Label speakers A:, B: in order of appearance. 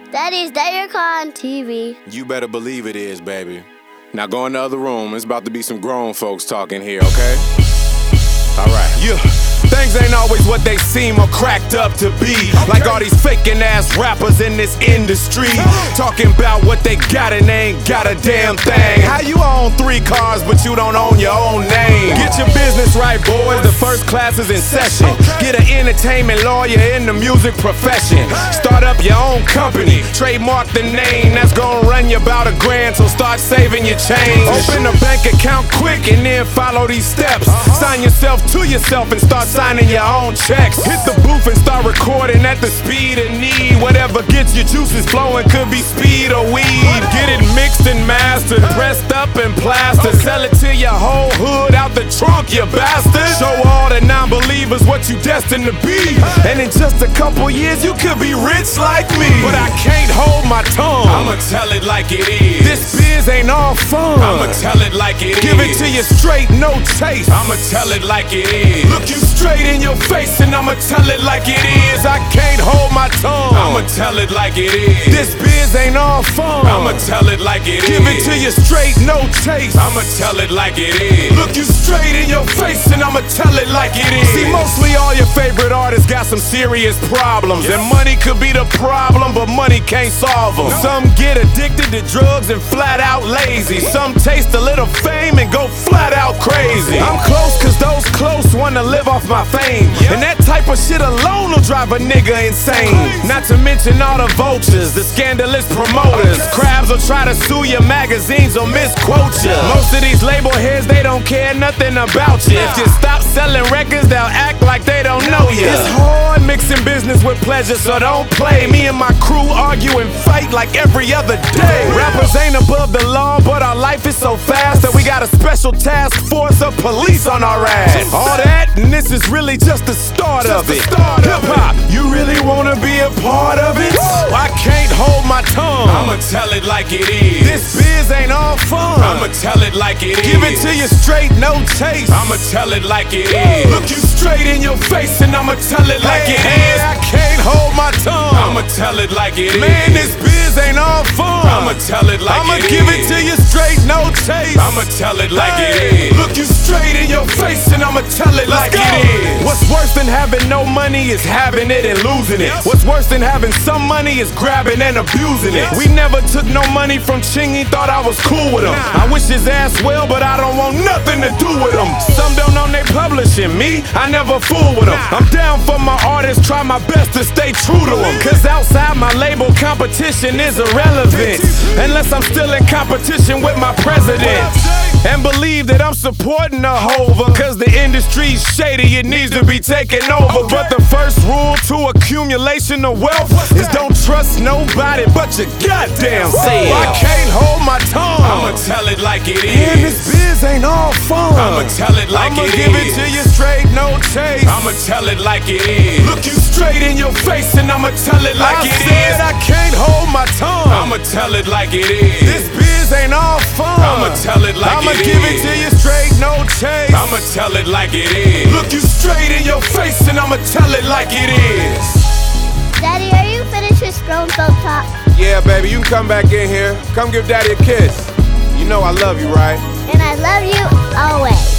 A: Daddy, is that your car on TV?
B: You better believe it is, baby. Now go in the other room. It's about to be some grown folks talking here, okay? Alright. Yeah. Things ain't always what they seem or cracked up to be. Like all these faking ass rappers in this industry, talking about what they got and they ain't got a damn thing. How you own 3 cars but you don't own your own name? Get your business right, boys. The first class is in session. Get an entertainment lawyer in the music profession. Start up your own company. Trademark the name. That's gonna run you about $1,000, so start saving your change. Open a bank account quick and then follow these steps. Sign yourself to yourself and start signing your own checks. Hit the booth and start recording at the speed of need. Whatever gets your juices flowing, could be speed or weed. Get it mixed and mastered, pressed up and plastered. Sell it to your whole hood out the trunk, you bastard. Show all the non-believers what you destined to be. And in just a couple years you could be rich like me. But I can't hold my tongue. I'ma tell it like it is. This biz ain't all fun. I'ma tell it like it is. Give it to you straight, no chase. I'ma tell it like it is. Look you straight in your face and I'ma tell it like it is. I can't hold my tongue. I'ma tell it like it is. This biz ain't all fun. I'ma tell it like it is. Give it to you straight, no chase. I'ma tell it like it is. Look you straight in your face and I'ma tell it like it is. See, mostly all your favorite artists got some serious problems, and money could be the problem, but money can't solve them. Some get addicted to drugs and flat out lazy. Some taste a little fame and go flat out crazy. I'm close cause those close wanna live off my fame, and that type of shit alone will drive a nigga insane. Not to mention all the vultures, the scandalous promoters. Crabs will try to sue your magazines or misquote you. Most of these label heads, they don't care nothing about you. If you stop selling records, they'll act like they don't know you. It's hard mixing business with pleasure, so don't play. Me and my crew argue and fight like every other day. Rappers ain't above the law, but our life is so fast that we got a special task force of police on our ass. All that, and this is really just the start of it. Hip-hop, you really wanna be a part of it? I can't hold my tongue. I'ma tell it like it is. This biz ain't all fun. I'ma tell it like it is. Give it to you straight, no chase. I'ma tell it like it is. Look you straight in your face and I'ma tell it like it is. I can't hold my tongue. I'ma tell it like it is. Man, this biz ain't all fun. I'ma tell it like it is. I'ma give it to you straight, no chase. I'ma tell it like it is. Look you straight in your face and I'ma tell it like it is. What's worse than having no money is having it and losing it. What's worse than having some money is grabbing and abusing it. We never took no money from Chingy, thought I was cool with him. I wish his ass well, but I don't want nothing to do with him. Some don't own they publishing. Me, I never fool with them. I'm down for my artists, try my best to stay true to them. Cause outside my label, competition is irrelevant unless I'm still in competition with my president. And believe that I'm supporting the Hova, cause the industry's shady, it needs to be taken over. But the first rule to accumulation of wealth is don't trust nobody but your goddamn self. I can't hold my tongue. I'ma tell it like it is. And this biz ain't all fun. I'ma tell it like it is. I'ma give it to you straight, no chase. I'ma tell it like it is. Look you straight in your face and I'ma tell it like it is. I can't hold my tongue. I'ma tell it like it is. This biz ain't all fun. I'ma tell it like it is. I'ma give it to you straight, no chase. I'ma tell it like it is. Look you straight in your face and I'ma tell it like it is.
A: Daddy, are you finished with Grown Folk Talk?
B: Yeah, baby, you can come back in here. Come give Daddy a kiss. You know I love you, right?
A: And I love you always.